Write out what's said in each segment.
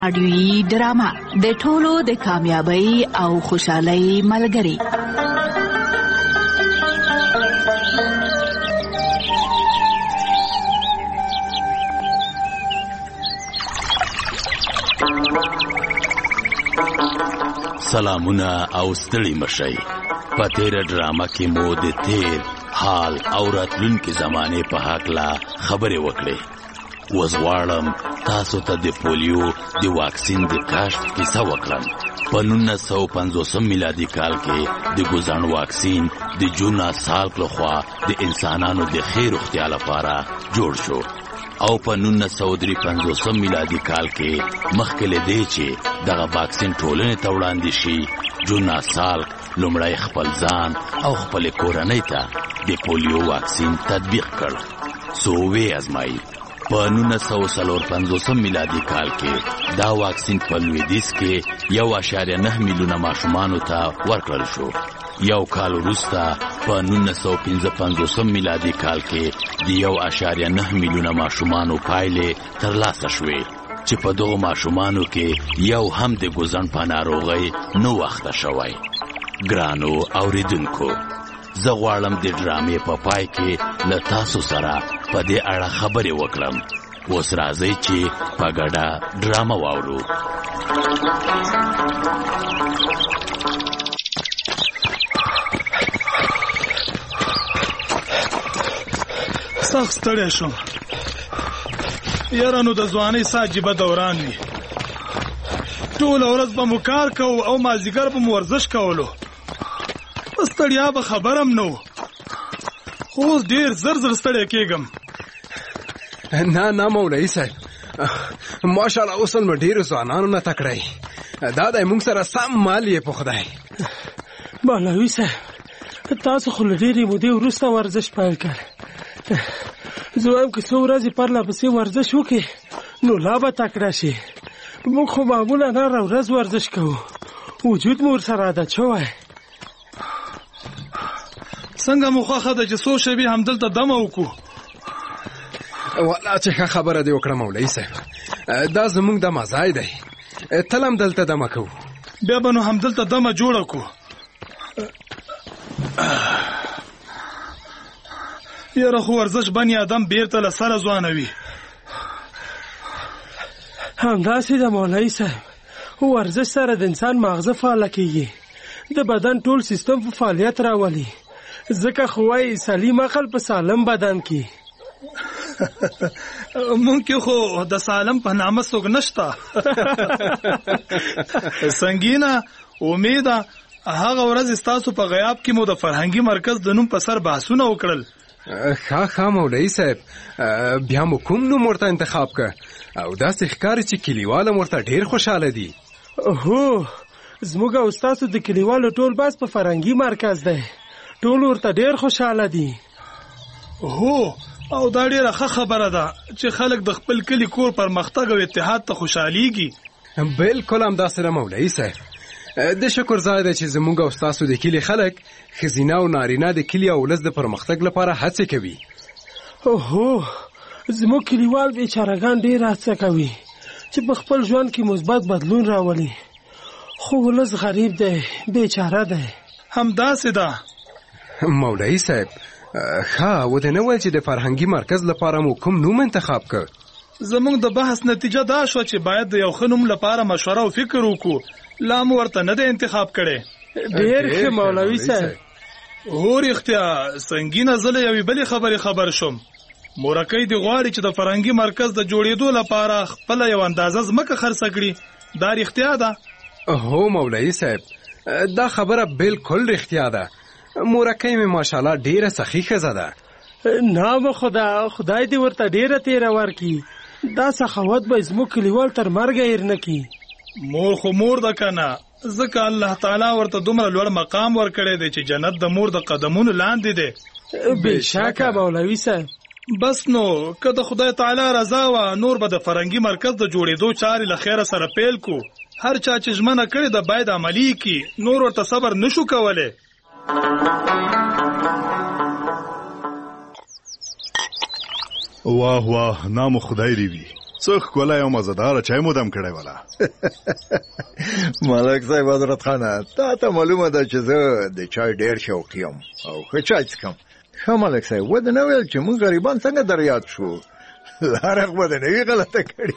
اډوي ډراما د ټولو د کامیابی او خوشحالۍ ملګری. سلامونه او ستړي مشئ. په تیره ډراما کې مو د تیر حال او راتلونکي زمانه په هکله خبرې وکړې. وزغواړم تاسو ته د پولیو د واکسین د کشف کیسه وکړم. په 1950 میلادي کال کې د ګوزن واکسین د جون سال لخوا د انسانانو د خیر روغتیا لپاره جوړ شو او په 1953 میلادي کال کې مخکې له دې چې دغه واکسین ټولنې ته وړاندې شي، جون سال لومړی خپل ځان او خپل کورنۍ ته د پولیو واکسین تطبیق کړ. سو وی ازمایي. په 1950 میلادي کال کې دا واکسین په لویدیځ کې 1.9 میلیونه ماشومانو ته ورکړل شو. یو کال وروسته په 1955 میلادي کال کې د 1.9 میلیونه ماشومانو پایلې ترلاسه شوې چې په دغو ماشومانو کې یو هم د ګوزن په ناروغۍ نه وخته شوی. ګرانو اوریدونکو، زه غواړم د ډرامې په پای کې له تاسو سره په دې اړه خبرې وکړم. اوس راځئ چې په ګډه ډرامه واورو. سخت ستړی شوم. یاره نو د ځوانۍ څه عجیبه دوران وي. ټوله ورځ به مو کار کوو او مازدیګر به مو ورزش کولو. په ستړیا به خبرم نه و، خو اوس ډېر زر ستړی کېږم. نه مولوي صاحب، ماشاءالله اوس نو ډېرو ځوانانو نه تکړی. دا دی موږ سره سم مال یې په خدای. مولوي صاحب، تاسو خو له ډېرې مودې وروسته ورزش پیل کړ. زه وایم که څو ورځې پرله پسې ورزش وکړې نو لا به تکړه شي. موږ خو معمولا هره ورځ ورزش کوو، وجود مو ورسره عادت شوی. څنګه مو خوښه ده چې څو شېبې همدلته دمه وکړو؟ والله چې ښه خبره دې وکړه مولوي صاحب. دا زموږ د مزای دی، تل هم دلته دمه کوو. بیا به نو همدلته دمه جوړه کړو. یاره خو ورزش بني آدم بیرته له سره ځوانوي. همداسې ده مولوي صاحب، ورزش سره د انسان ماغزه فعاله کېږي، د بدن ټول سیستم په فعالیت راولي. ځکه خو وایي سلیم عقل په سالم بدن کې. مونږ کې خو د سالم په نامه څوک نشته. سنګینه امیده، هغه ورځ ستاسو په غیاب کې مو د فرهنګي مرکز د نوم په سر بحثونه وکړل. ښه مولوي صاحب، بیا مو کوم نوم ورته انتخاب کړ؟ او داسې ښکاري چې کلیوال هم ورته ډېر خوشحاله دي. هو، زموږ او ستاسو د کلیوالو ټول بحث په فرهنګي مرکز دی. ټول ورته ډېر خوشحاله دي. هو، او دا ډېره ښه خبره ده چې خلک د خپل کلي کور پرمختګ او اتحاد ته خوشحالیږي. بالکل همداسې ده مولوي صاحب. د شکر ځای دی چې زموږ او ستاسو د کلي خلک، ښځینه او نارینه، د کلي او ولس د پرمختګ لپاره هڅې کوي. هو، زموږ کلیوال بیچارهګان ډېر هڅه کوي چې په خپل ژوند کې مثبت بدلون راولي، خو ولس غریب دی، بیچاره دی. همداسې ده مولوي صاحب. ښه، ودې نه ویل چې د فرهنګي مرکز لپاره مو کوم نوم انتخاب کړ؟ زموږ د بحث نتیجه دا شوه چې باید د یو ښه نوم لپاره مشوره او فکر وکړو. لا مو ورته نه دی انتخاب کړی. ډېر ښه مولوي صاحب. هو رښتیا، سنګینه زه له یوې بلې خبرې خبر شوم. مورکۍ دې غواړي چې د فرهنګي مرکز د جوړېدو لپاره خپله یو اندازه ځمکه خرڅه کړي. دا رښتیا ده؟ هو مولوي صاحب، دا خبره بالکل رښتیا ده. مورکۍ مې ماشاءالله ډېره سخي ښځه ده. نام خدای دې ورته ډېره تیره ورکړي. دا سخاوت به زموږ کلیوال تر مرګه هېر نه کړي. مور خو مور ده که نه، ځکه الله تعالی ورته دومره لوړ مقام ورکړی دی چې جنت د مور د قدمونو لاندې دی. بېشکه مولوي صاحب. بس نو که د خدای تعالی رضا وه، نور به د فرهنګي مرکز د جوړېدو چارې له خیره سره پیل کو. هر چا چې ژمنه کړې ده باید عملي کړي، نور ورته صبر نشو کولی. واه نام خدای دی وي. څه ښکلی او مزهداره چای مو دم کړی ولا. ملک صاحب حضرت خانه، تا ته معلومه ده چې زه د چای ډېر شوقي یم او ښه چای څښم. ښه ملک صاحب، ودې نه ویل چې موږ غریبان څنګه در یاد شو؟ لاره خو به دې نه وي غلطه کړې.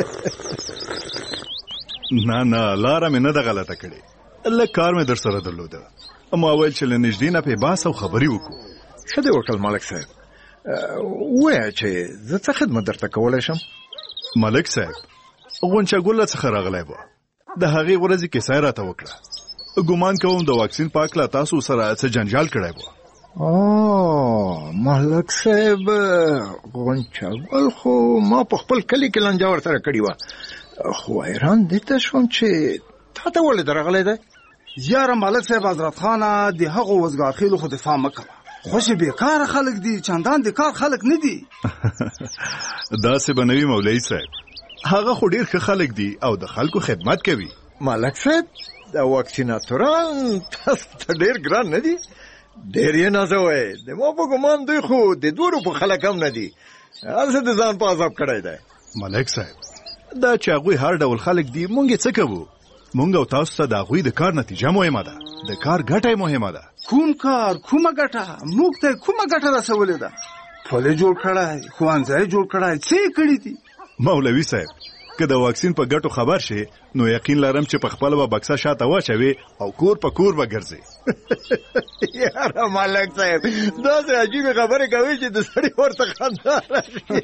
نه لاره مې نه ده غلطه کړې، لږ کار مې در سره درلوده. ما ویل چې له نږدې نه پې بحث او خبرې وکړو. ښه دې وکړل ملک صاحب. ووایه چې زه څه خدمت درته کولی شم؟ ملک صاحب، غونچه ګله څخه راغلی و، د هغې ورځې کیسه یې راته وکړه. ګمان کوم د واکسین په هکله تاسو سره څه جنجال کړی و. ملک صاحب، غونچه ګل خو ما په خپل کلي کې لانجه ورسره کړې وه، خو حیران دې ته شوم چې تا ته ولې درغلی دی؟ یاره ملک صاحب حضرت خانه، د هغو وزګارخېلو خو دفاع مه کوه. خوشې بیکاره خلک دي، چندان د کار خلک نه دي. داسې به نه وي مولوي صاحب، هغه خو ډېر ښه خلک دي او د خلکو خدمت کوي. ملک صاحب، د واکسیناتوران تاسو ته ډېر ګران نه دي؟ ډېر یې نازوئ. د ما په ګمان دوی خو د 2 روپو خلک هم نه دي، هسې د ځان په عذاب کړی دی. ملک صاحب، دا چې هغوی هر ډول خلک دي، مونږ یې څه کوو؟ مونږ او تاسو ته د هغوی د کار نتیجه مهمه ده، د کار ګټه مهمه ده. کوم کار، کومه ګټه؟ موږ ته کومه ګټه رسولې ده؟ پل جوړ کړی، ښوونځی جوړ کړی، څه یې کړي دي؟ مولوي صاحب، که د واکسین په ګټو خبر شي نو یقین لرم چې په خپله به بکسه شاته واچوي او کور په کور به ګرځي. یاره ملک صاحب، داسې عجیبې خبرې کوي چې د سړي ورته خندا راشي.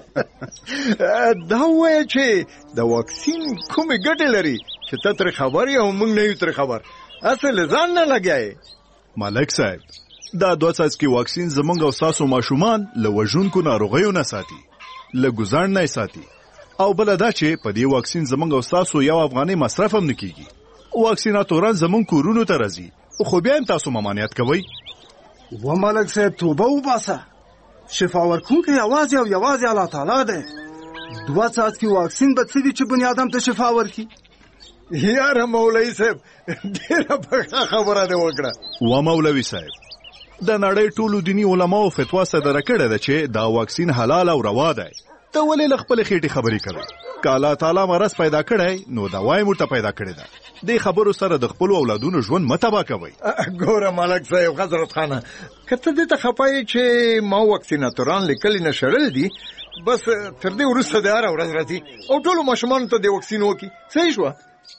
دا ووایه چې د واکسین کومې ګټې لري چې ته ترې خبر یې او موږ نه یو ترې خبر، هسې له ځان نه لګیا یې. ملک صاحب، دا 2 څاڅکي واکسین زمونږ او ستاسو ماشومان له وژونکو ناروغیو نه ساتي، له ګزاڼ نه یې ساتي، او بله دا چې په دې واکسین زمونږ او ستاسو 1 افغانۍ مصرف هم نه کېږي. واکسیناتوران زمونږ کورونو ته راځي، خو بیا هم تاسو ممانعت کوئ. و ملک صاحب، توبه وباسه. شفا ورکوونکی یوازې او یوازې الله تعالی دی. 2 څاڅکي واکسین به څه دي چې بني ادم ته شفا ورکړي؟ یاره مولوي صاحب، ډېره پخه خبره دې وکړه. و مولوي صاحب، د نړۍ ټولو دیني علماو فتوا صدره کړې ده چې دا واکسین حلال او روا دی. ته ولې له خپلې خېټې خبرې کوې؟ که الله تعالی مرض پیدا کړی نو دوا یې موږ ته پیدا کړې ده. دې خبرو سره د خپلو اولادونو ژوند مه تباه کوئ. ګوره ملک صاحب حضرت خانه، که ته دې ته خفه یې چې ما واکسیناتوران لیکلي نه شړل دي، بس تر دې وروسته د هره ورځ راځي او ټولو ماشومانو ته د واکسین وکړي. صحیح شوه؟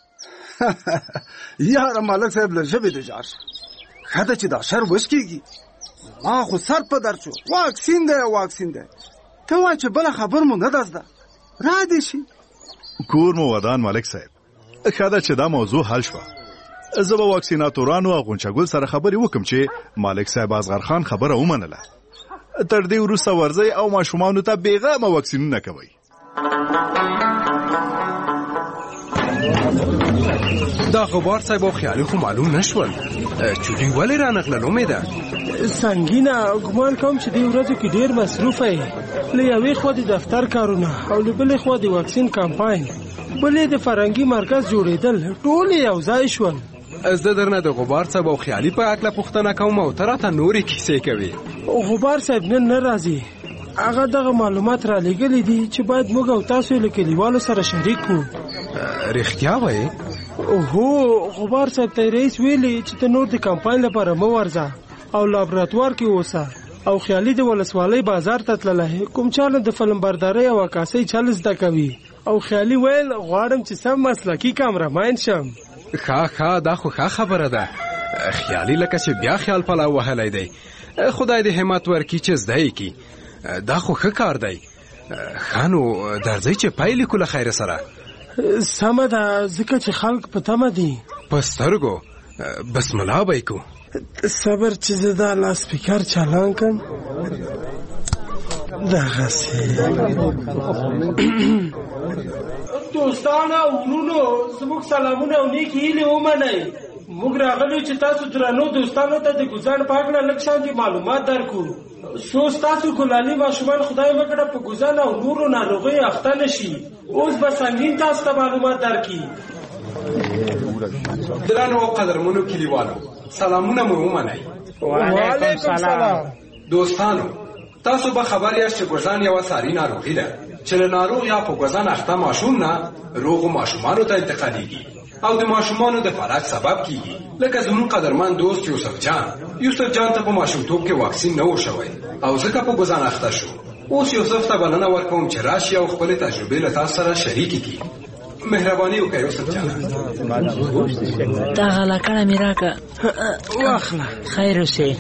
یاره ملک صاحب، له ژبې دې جار شه. ښه ده چې دا شر وشکېږي. ما خو سر په درد شو. واکسین دی واکسین دی، ته وایه چې بله خبر مو نه ده زده، را دې شي. کور مو ودان ملک صاحب. ښه ده چې دا موضوع حل شوه. زه به واکسیناتورانو او غونچه ګل سره خبرې وکم چې ملک صاحب اصغر خان خبره ومنله. تر دې وروسته ورځئ او ماشومانو ته بېغمه واکسینونه کوئ. دا غبار صاحب او خیالي خو معلوم نشول چې دوی ولې رانغلل. امیده سنګینه، ګمان کوم چې دې ورځو کې ډېر مصروفه یې. له یوې خوا د دفتر کارونه او له بلې خوا د واکسین کمپاین، بلې د فرهنګي مرکز جوړېدل، ټول یو ځای شول. زه درنه د غبار صاحب او خیالي په هکله پوښتنه کوم او ته راته نورې کیسې کوې. غبار صاحب نن نه راځي. هغه دغه معلومات را لېږلي دي چې باید موږ او تاسو له کلیوالو سره شریک کړو. رښتیا وایې؟ هو، غبار صاحب ته رئیس ویلي چې ته نور د کمپاین لپاره مه ورځه او لابراتوار کې اوسه. او خیالي د ولسوالۍ بازار ته تللی، کوم چاله د فلم بردارۍ او عکاسۍ چل زده کوي. او خیالي ویل غواړم چې سم مسلکي کامرمین شم. ښه، دا خو ښه خبره ده. خیالي لکه چې بیا خیال پلاو وهلی دی. خدای دې همت ورکړي چې زده یې کړي. دا خو ښه کار دی. ښه نو درځئ چې پیل کړو له خیره سره. سمه ده، ځکه چې خلک په تمه دي. په سترګو بسم الله به یې کوو. صبر چې زه دا لاسپیکر چالان کړم. دغسې دوستانو ورونو، زموږ سلامونه او نیکې هیلې ومنئ. موږ راغلو چې تاسو درنو دوستانو ته د ګوزاڼ په هکله لږ شانتې معلومات درکړو. څو ستاسو کلالي ماشومان خدای وکړه په ګوزاڼ او نورو ناروغیو اخته نه شي. اوس به سنګین تاسو ته معلومات درکړي. درنو قدرمنو کلیوالو، سلامونه مو ومنئ. وعلیکم سلام. دوستانو، تاسو به خبر یاست چې ګوزاڼ یوه ساري ناروغي ده چې له ناروغ یا په ګوزن اخته ماشوم نه روغو ماشومانو ته انتقالېږي او د ماشومانو د فلج سبب کیږي. لکه زموږ قدرمن دوست یوسف جان ته په ماشومتوب کې واکسین نه و شوی او ځکه په ګوزن اخته شو. اوس یوسف ته بلنه ورکوم چې راشي او خپلې تجربې له تاسو سره شریکې کړي. مهرباني وکړئ یوسف جان. دغه لکړه مې راکړه. واخله. خیر اوسې.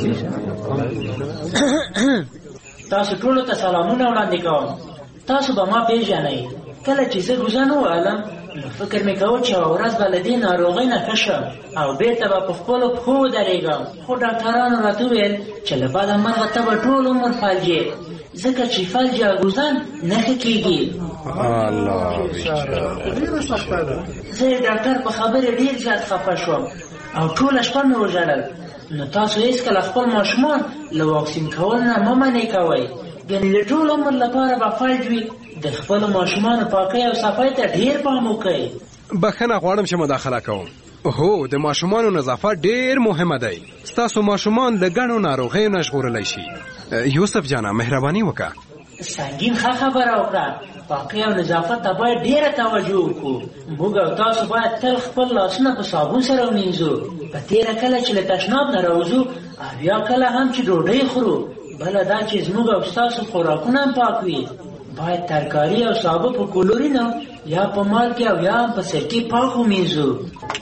تاسو ټولو ته سلامونه وړاندې کوم. تاسو به ما پیژنئ. کله چې زه ګوزن ووهلم نو فکر مې کوه چې یوه ورځ به له دې ناروغۍ نه ښه شم او بېرته به په خپلو پښو ودرېږم. خو ډاکټرانو راته وویل چې له بده مرغه ته به ټول عمر فلجې، ځکه چې فلج یا ګوزن نه ښه کېږي. زه د ډاکټر په خبرې ډېر زیات خفه شوم او ټوله شپه مې وژړل. نو تاسو هېڅکله خپل ماشومان له واکسین کول نه مه منې کوئ، ګنې د ټول عمر لپاره به فلج وي. د خپلو ماشومانو پاکۍ او صفای ته ډېر پام وکړئ. بخښنه غواړم چې مداخله کوم. هو، د ماشومانو نظافت ډېر مهمه دی. ستاسو ماشومان له ګڼو ناروغیو نه ژغورلی شي. یوسف جانه مهرباني وکړه. سنګین ښه خبره وکړه. پاکۍ او نظافت ته باید ډېره توجه وکړو. موږ او تاسو باید تل خپل لاسونه په صابون سره ومینځو. په تېره کله چې له تشناب نه راوځو او یا کله هم چې ډوډۍ خورو. بله دا چې زموږ او ستاسو خوراکونه هم پاک وي. باید ترکاري او سابه په کلورینو یا په مالګې او یا هم په سرکې پاک ومینځو.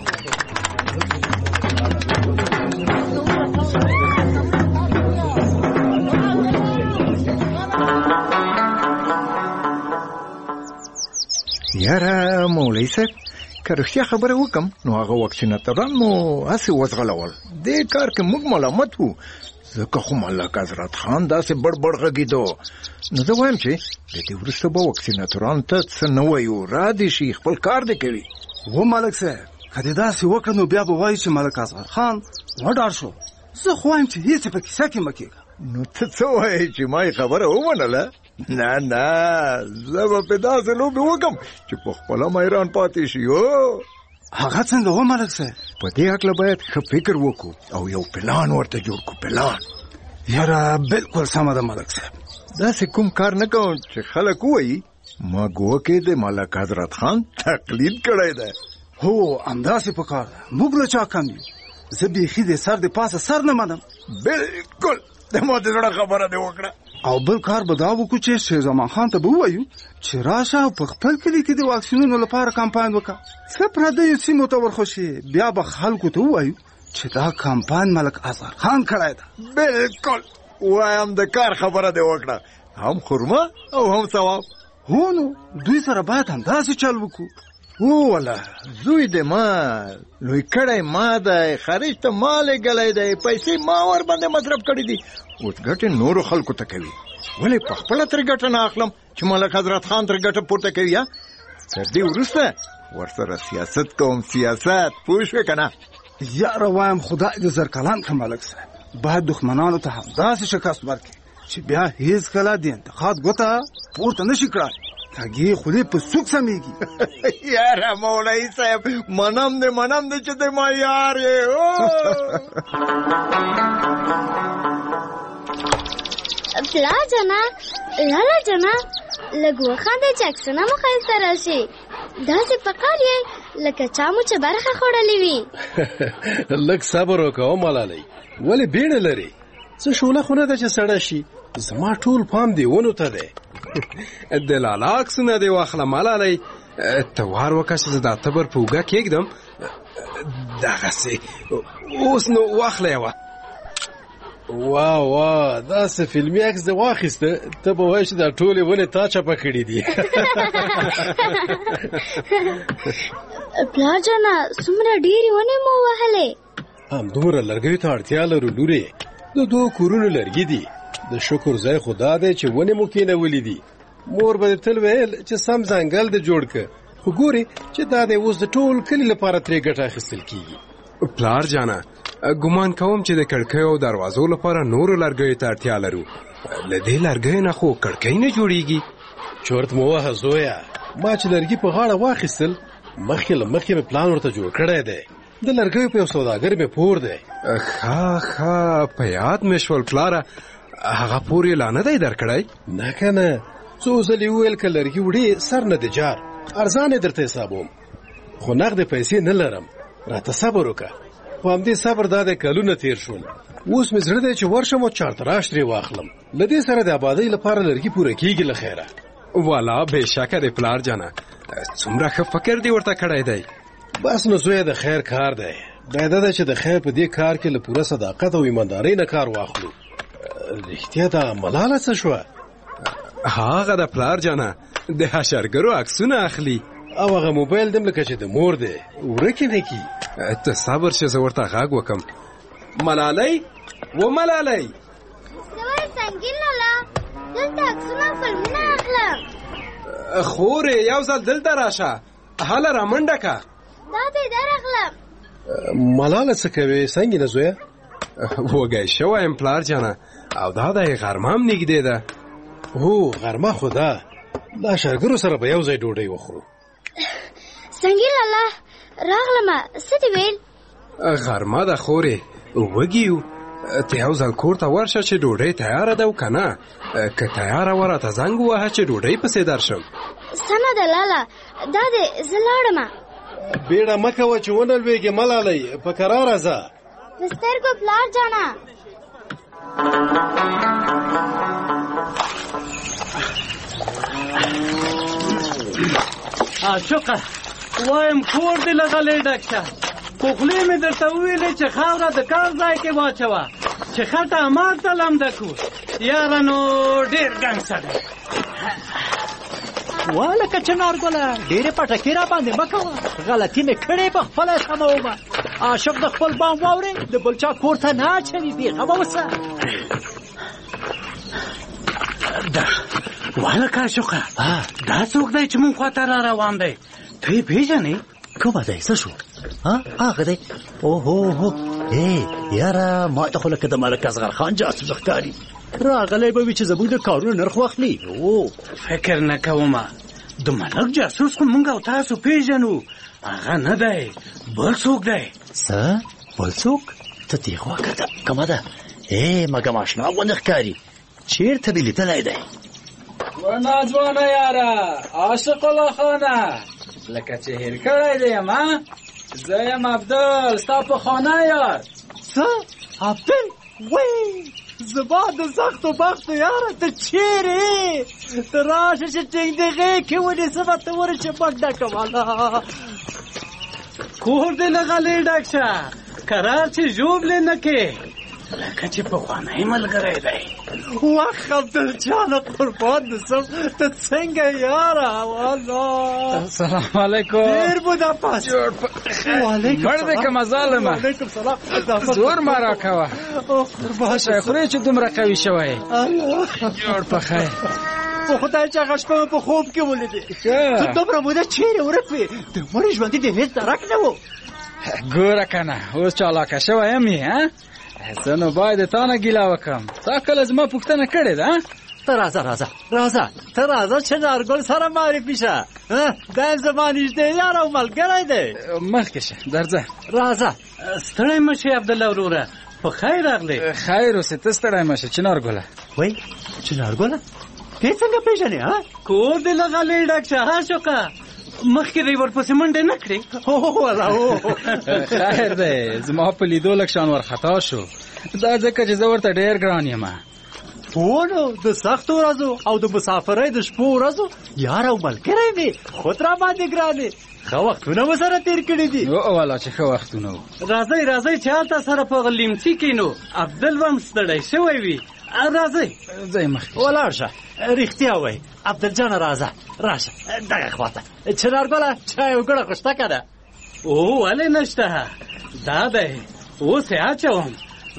یاره مولوي صاحب، که رښتیا خبره وکم نو هغه واکسیناتوران مو هسې وځغلول. دې کار کې موږ ملامت وو، ځکه خو ملک حضرت خان داسې بړ غږېدو. نو زه وایم چې د دې وروسته به واکسیناتورانو ته څه نه وایو، را دې شي خپل کار دې کوي. و ملک صاحب، که دې داسې وکړه نو بیا به وایي چې ملک اصغر خان وډار شو. زه خو وایم چې هېڅ په کیسه کې مه کېږه. نو ته څه وایې چې ما یې خبره ومنله؟ نه زه به په داسې لوبې وکړم چې په خپله میران پاتې شي. هغه څنګه و ملک صاحب؟ په دې هکله باید ښه فکر وکړو او یو پلان ورته جوړ کړو. پلان یاره بالکل سمه ده ملک صاحب. داسې کوم کار نه کوم چې خلک ووایي ما ګوکې د ملک حضرت خان تقلید کړی دی. هو همداسې په کار ده. موږ له چا کم یو. زه بیخي د سر د پاسه سر نه منم. بالکل د ما د زړه خبره دې وکړه. او بل کار به دا وکړو چې شیر زمان خان ته به ووایو چې راشه او په خپل کلي کې د واکسینونو لپاره کمپاین وکړه. څه پردیو سیمو ته ورخوشي، بیا به خلکو ته ووایو چې دا کمپاین ملک اصغر خان کړی ده. بالکل وایم د کار خبره دې وکړه. هم خرمه او هم ثواب. هو نو دوی سره باید همداسې چل وکړو. واله زوی دې ما لوی کړی ما دی، خارج ته ما لېږلی دی، پیسې ما ور باندې مصرف کړي دي. اوس ګټې نورو خلکو ته کوي، ولې په خپله ترې ګټه نه اخلم چې ملک حضرت خان ترې ګټه پورته کوي. یا تر دې وروسته ورسره سیاست کوم. سیاست پوه شوې که نه؟ یاره وایم خدای دې زرکلان کړه ملک صاحب. باید دښمنانو ته همداسې شکست ورکړي چې بیا هېڅکله د انتقاد ګوته پورته نه شي کړای. کږې خولې په سوک سمیږي. یاره مولوي صاحب، منم دې چې د ما یار یې. پلا جنا لالا جنا لږ وخانده چې عکسونه مو ښایسته راشي. داسې په کار یې لکه چا مو چې برخه خوړلې وي. لږ صبر وکړه ملالۍ، ولې بیړه لرې؟ څه شوله خو نه ده چې سړه شي. زما ټول پام دې ونو ته دی. د لالا عکسونه دې واخله ملالۍ. ته وار وکړه چې زه دا تبر په اوږه کېږدم. دغسې اوس نو واخله یوه. وا داسې فلمي عکس دې واخیسته، ته به وایې چې دا ټولې ونې تا چپه کړي دي. پلار جانه څومره ډېرې ونې مو وهلې. همدومره لرګیو ته اړتیا لرو لورې. د 2 کورونو لرګي دي. د شکر ځای خدا دی چې ونې مو کېنولې دي. مور به تل ویل چې سم ځنګل دې جوړ که، خو ګورې چې دا دی اوس د ټول کلي لپاره ترې ګټه اخیستل کېږي. پلار جانه ګمان کوم چې د کړکیو او دروازو لپاره نورو لرګیو ته اړتیا لرو. له دې لرګیو نه خو کړکۍ نه جوړیږي. چورت مو وهه زویه، ما چې لرګي په غاړه واخیستل مخکې له مخکې مې پلان ورته جوړ کړی دی. د لرګیو په یو سوداګر مې پور دی. ښه په یاد مې شول پلاره. هغه پور یې لا نه دی درکړی؟ نه که نه، څو ځلې وویل که لرګي وړې سر نه د جار ارزانې درته حسابوم خو نغدې پیسې نه لرم راته صبر وکړه خو همدې صبر دا دی کلونه تېر شول اوس مې زړه دی چې ورشم او چارتراش ترې واخلم له دې سره د آبادۍ لپاره لرګي پوره کېږي له خیره والا بېشکه د پلار جانه څومره ښه فکر دې ورته کړی دی بس نو زویه د خیر کار دی باید ده چې د خیر په دې کار کې له پوره صداقت او ایماندارۍ نه کار واخلو رښتیا دا ملاله څه شوه هغه د پلار جانه د حشرګرو عکسونه اخلي او هغه موبایل دم لکه چې د مور دی ورکې نه کي ته صبر چې زه ورته غږ وکم ملالۍ و ملالۍ سوای سنگین لالا دلته عکسونه فلمونه اخلم خورې یو ځل دلته راشه هله رامنډه که دا دې درغلم ملاله څه کوې څنګه زویه وږی شوی یم پلار جانه او دا د غرمه هم نږدې ده هو غرمه خو ده دا شرګرو سره به یو ځای ډوډۍ وخورو سنگین لالا راغلمه څه دې ویل غرمه ده خورې وږي یو ته یو ځل کور ته ورشه چې ډوډۍ تیاره ده او که نه که تیاره وه راته زنګ ووهه چې ډوډۍ پسې درشم سمه ده لالا دا دې زه لاړمه بیړه مه کوه چې ونه لوېږې ملالۍ په کراره ځه د سترګو پلار جانه عاشقه وایم کور دې له غلې ډک شه خو خولې مې درته وویلې چې خاوره د کار ځای کې واچوه چې خټه ماته لمده کړو یاره نو ډېر ګنګسه دی والکه چنارګله ډېرې پټکې را باندې مه کوه غلطي مې کړې په خپله سمومه عاشق د خپل بام واورې د بل چا کور ته نه اچوي بېغمه اوسه والکه عاشقه دا څوک دی چې مونږ خواته را روان دی ته یې پېژنې کومه دی څه شو هغه دی اوهو یاره ما ته خو لکه د ملک اصغر خان جاسوس ښکاري راغلی به وي چې زموږ د کارونو نرخ واخلي فکر نه کومه د ملک جاسوس خو مونږ او تاسو پېژنو هغه نه دی بل څوک دی څه بل څوک ته دې خوا کته کومه ده مګم اشنا غوندې ښکاري چېرته دې لیدلی دی ناځوانه یاره عاشق الله خانه لکه چې هېر کړی دی یم زه یم عبدل ستا په خانه یار څه عبدل وی زما د سختو بختو یاره ته چیرې ته راشه چې ټینګ دې غېږ کې ونیسمه ته ورشه مګ ډکم الله کور دې له غلې ډک شه کرار چې ژوبلې نه کې لکه چې پخوانی ملګری دی وخ عبدالجانه قربان دې سم ته څنګه یاره والله السلام علیکم ډېر بودا پاس مړ دې که مظالمه وعلیکم سلام زور ما را کوه باشه خورې چې دومره قوي شوی جوړ په خیر په خدای چې هغه شپه په خوب کې ولیدې ته دومره موده چیرې ورک وې د مړي ژوندي دې هېڅ درک نه و ګوره که نه اوس چالاکه شوی یم یې زه نو باید تا نه ګیله وکړم تا کله زما پوښتنه کړې ده ته راځه ته راځه چې نارګل سره معرفي شه دا زما نږدې یار او ملګری دی مخکې شه درځه راځه ستړی مه شې عبدالله وروره په خیر راغلی خیر اوسې ته ستړی مه شه چنارګله وای چنارګله ته څنګه پېژنې کور دې له غلې ډک شه عاشقه مخکې دی ورپسې منډې نه کړې خیر دی زما په لیدو لږ شان ورخطا شو دا ځکه چې زه ورته ډېر ګران یم نو د سختو ورځو او د مسافرۍ د شپو ورځو یار او ملګری مې خود را باندې ګرانې ښه وختونه مو سره تېر کړي دي والا چې ښه وختونه وو راځئ چې هلته سره په لیمڅي کښېنو عبدل به هم ستړی شوی وي راځئ ځئ مخکې ولاړ شه رښتیا وایي عبدالجانه راشه دغه خواته چنارګله چای او ګړه خو شته که نه ولې نشته دا دی اوس یې اچوم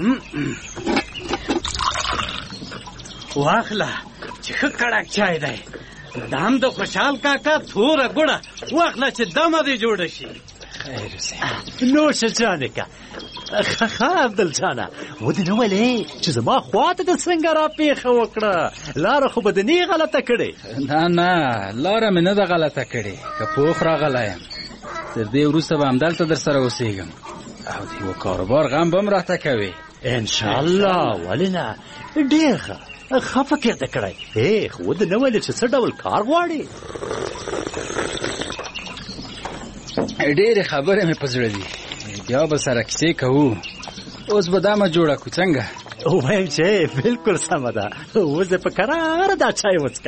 واخله چې ښه کړک چای دی دا هم د خوشحال کاکا توره ګوړه واخله چې دمه دې جوړه شي نوشه جانې که ښه عبدالجانه ودې نه ویلې چې زما خواته د څنګه را پېښه وکړه لاره خو به د نه غلطه کړې نه لاره مې نه ده غلطه کړې که پوخ راغلی یم تر دې وروسته به همدلته در سره اوسېږم او د یوه کاروبار غم به هم راته کوې انشاءالله ولې نه ډېر ښه ښه فکر دې کړی. خو دې نه ویل چې څه ډول کار غواړې؟ ډېرې خبرې مې په زړه دي، بیا به سره کیسې کوو. اوس به دا مه جوړه کړو څنګه؟ وایم چې بالکل سمه ده. اوس دې په کراره دا چای وڅښه.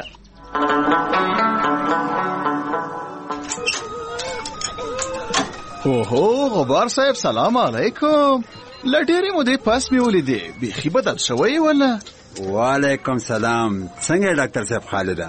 اوهو غبار صاحب سلام علیکم. له ډېرې مودې پس مې ولیدې، بیخي بدل شوی ولا؟ وعلیکم سلام. څنګه ډاکټر صاحب خالده؟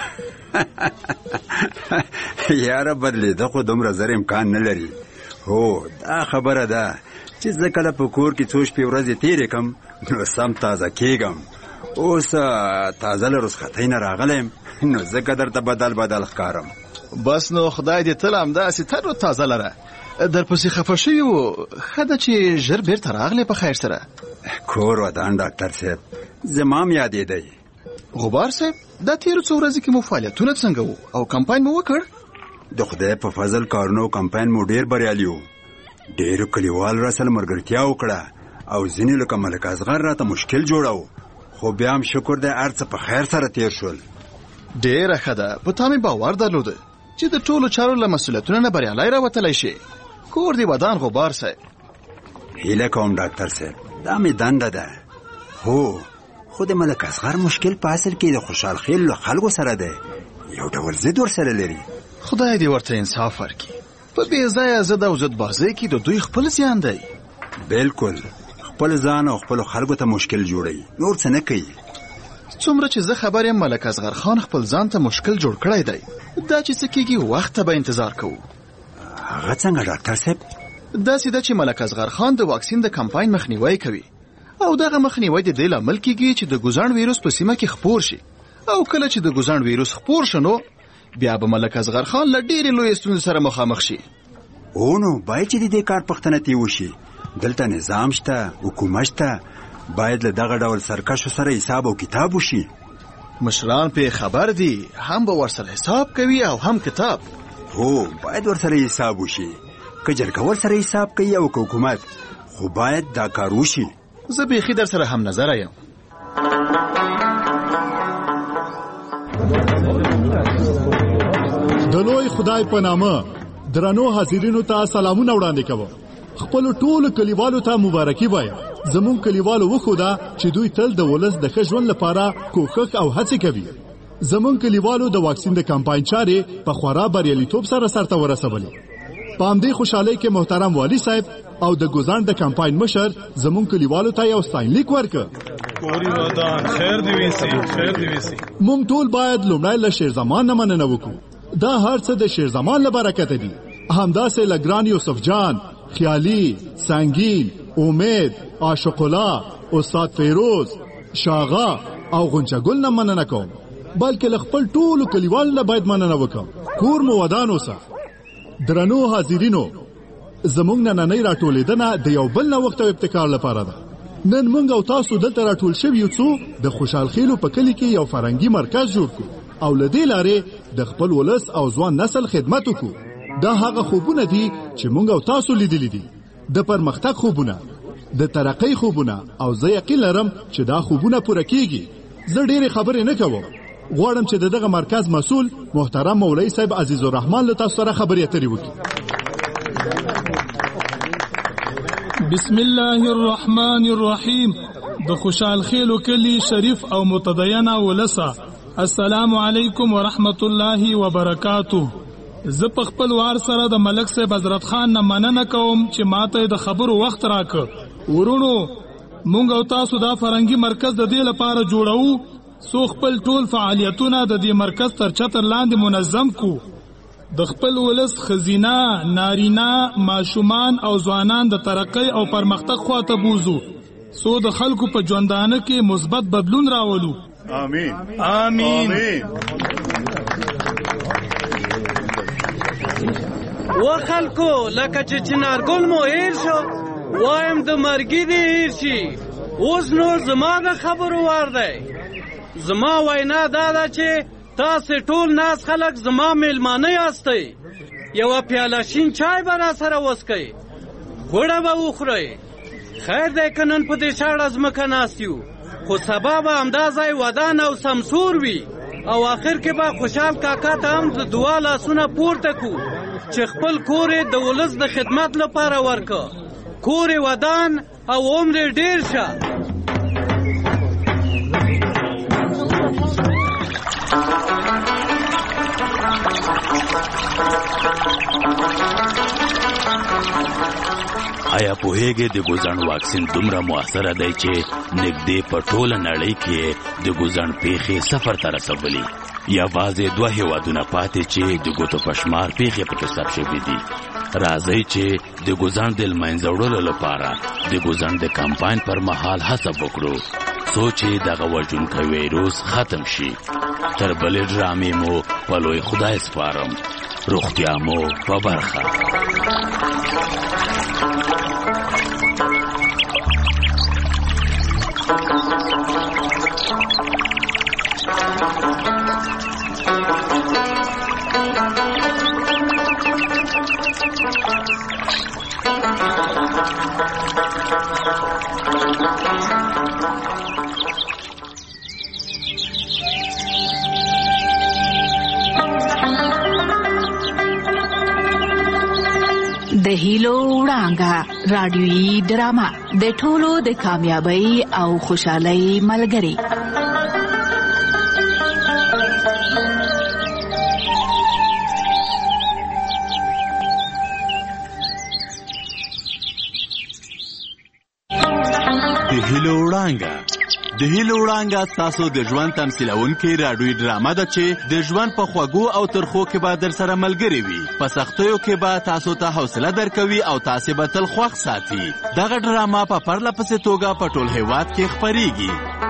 یاره بدلېده خو دومره زر امکان نه لري. هو دا خبره ده چې زه کله په کور کې څو شپې ورځې تېرې کړم نو سم تازه کېږم. اوس تازه له رخصتۍ نه راغلی نو ځکه درته بدل ښکارم. بس نو خدای دې تل همداسې تر و تازه لره. درپسې خفه شوي وو، ښه ده چې ژر بېرته راغلی په خیر سره. کور ودان ډاکټر صاحب، زما م یادېدی. غبار صاحب دا تېرو څو ورځې کې مو فعالیتونه څنګه وو او کمپاین مو وکړ؟ د خدای په فضل کارونو کمپاین مو ډېر بریالي وو. ډېرو کلیوال راسره ملګرتیا وکړه او ځینې لکه ملک اصغر راته مشکل جوړو، خو بیا هم شکر دی هر څه په خیر سره تېر شول. ډېره ښه ده. په تا مې باور درلوده چې د ټولو چارو له مسؤلیتونو نه بریالی راوتلی شي. کور دې ودان غبار صاحب. هیله کوم ډاکټر صاحب، دا مې دنده ده. هو خو د ملک اصغر مشکل په اصل کې د خوشحال خیل له خلکو سره دی، یو ډول ضد ورسره لري. خدای دې ورته انصاف ورکړي. په بې ځایه ضد او ضد بازۍ کې د دوی خپل زیان دی. بالکل، خپل ځان او خپلو خلکو ته مشکل جوړوي، نور څه نه کوي. څومره چې زه خبر یم ملک اصغر خان خپل ځان ته مشکل جوړ کړی دی. دا چې څه کېږي وخت ته به انتظار کوو. هغه څنګه ډاکټر صاحب؟ داسې ده چې ملک اصغر خان د واکسین د کمپاین مخنیوی کوي او دغه مخنیوی د دې لامل کېږي چې د ګوزاڼ ویروس په سیمه کې خپور شي، او کله چې د ګوزاڼ ویروس خپور شنو بیا به ملک اصغر خان له ډېرې لویې ستونزې سره مخامخ شي. نو باید چې د دې کار پوښتنه ترې وشي. دلته نظام شته، حکومت شته، باید له دغه ډول سرکشو سره حساب او کتاب وشي. مشران پې خبر دي، هم به ورسره حساب کوي او هم کتاب. هو باید ورسره حساب وشي. که جرګه ورسره حساب کوي او که حکومت، خو باید دا کار وشي. زه بیخي در سره هم نظره یم. د لوی خدای په نامه درنو حاضرینو ته سلامونه وړاندې کوم. خپل ټولو کلیوالو ته مبارکي وایم. زمون کلیوالو وښوده چې دوی تل د ولس د ښه ژوند لپاره کوښښ او هڅې کوي. زمون کلیوالو د واکسین د کمپاین چارې په خورا بریالیتوب سره سرته ورسولې. په همدې خوشحالۍ کې محترم والی صاحب او د ګوزاڼ د کمپاین مشر زمون کلیوالو ته یو ستاینلیک ورکړ. کوري ودان خیر دی ویسي، خیر دی ویسي. موږ ټول باید لومړی له شیرزمان نه مننه وکړو. دا هر څه د شیرزمان له برکته دي. همداسې له ګران یوسف جان، خیالي، سنگین، امید، عاشق الله، استاد فیروز، شاغا او غنچګل نه مننه کوم، بلکې له خپل ټولو کلیوالو نه باید مننه وکړم. کور مو ودان اوسه. درنو حاضرینو، زموږ نننۍ راټولېدنه د یو بل نوښت او ابتکار لپاره ده. نن موږ او تاسو دلته راټول شوي یو څو د خوشحال خیلو په کلي کې یو فرهنګي مرکز جوړ کړو او له دې لارې د خپل ولس او ځوان نسل خدمت وکړو. دا هغه خوبونه دي چې موږ او تاسو لیدلي دي، د پرمختګ خوبونه، د ترقۍ خوبونه، او زه یقین لرم چې دا خوبونه پوره کیږي. زه ډېرې خبرې نه کوم، غواړم چې دغه مرکز مسؤل محترم مولوي صاحب عزیز الرحمن له تاسو سره خبرې اترې وکړي. بسم الله الرحمن الرحیم. د خوشحال خیلو کلی شریف او متدینه ولسه، السلام علیکم ورحمت الله وبرکاته. زه په خپل وار سره د ملک صاحب حضرت خان نه مننه کوم چې ماته د خبرو وخت راکړ. ورونو، مونږ او تاسو دا فرهنګي مرکز د دې لپاره جوړو څو خپل ټول فعالیتونه د دې مرکز تر چتر لاندې منظم کو. د خپل ولس خزینه، نارینه، ماشومان او ځوانان د ترقۍ او پرمختګ خواته بوزو، څو د خلکو په ژوندانه کې مثبت بدلون راولو. آمین آمین. و خلکو لکه چې چنارګل مو هیر شو، وایم د مرګي دې هیر شي. اوس نو زما د خبرو وار دی. زما وینا دا ده چې تاسې ټول ناس خلک زما میلمانه یاستئ. یوه پیاله شین چای به را سره وڅښئ، ګوړه به وخورئ. خیر دی که نن په دې شاړه ځمکه ناست یو، خو سبا به همدا ځای ودان او سمسور وي او آخر کې به خوشحال کاکا ته هم د دعا لاسونه پورته کو چې خپل کور یې د ولس د خدمت لپاره ورکه کور یې ودان او عمر یې ډېر شه. آیا پوهیږئ د ګوزڼ واکسین دومره مؤثره دی چې نږدې په ټوله نړۍ کې د ګوزڼ پیښې صفر ته رسولي. یوازې 2 هېوادونه پاتې چې د ګوتو په شمار پیښې پکې ثبت شوي دي. راځئ چې د ګوزڼ د له منځه وړلو لپاره د ګوزڼ د کمپاین پر مهال هڅه وکړو څو چې دغه وژونکی ویروس ختم شي. تر بلې ډرامې مو په لوی خدای سپارم. روغتیا مو په برخه. د هیلو وړانګه رادیویي ډرامه د ټولو د کامیابی او خوشحالۍ ملګری. د هیلو وړانګه ستاسو د ژوند تمثیلونکې راډیویي ډرامه ده چې د ژوند په خوږو او ترخو کې به در سره ملګرې وي. په سختیو کې به تاسو ته حوصله درکوي او تاسې به تل خوښ ساتي. دغه ډرامه په پرله پسې توګه په ټول هېواد کې خپریږي.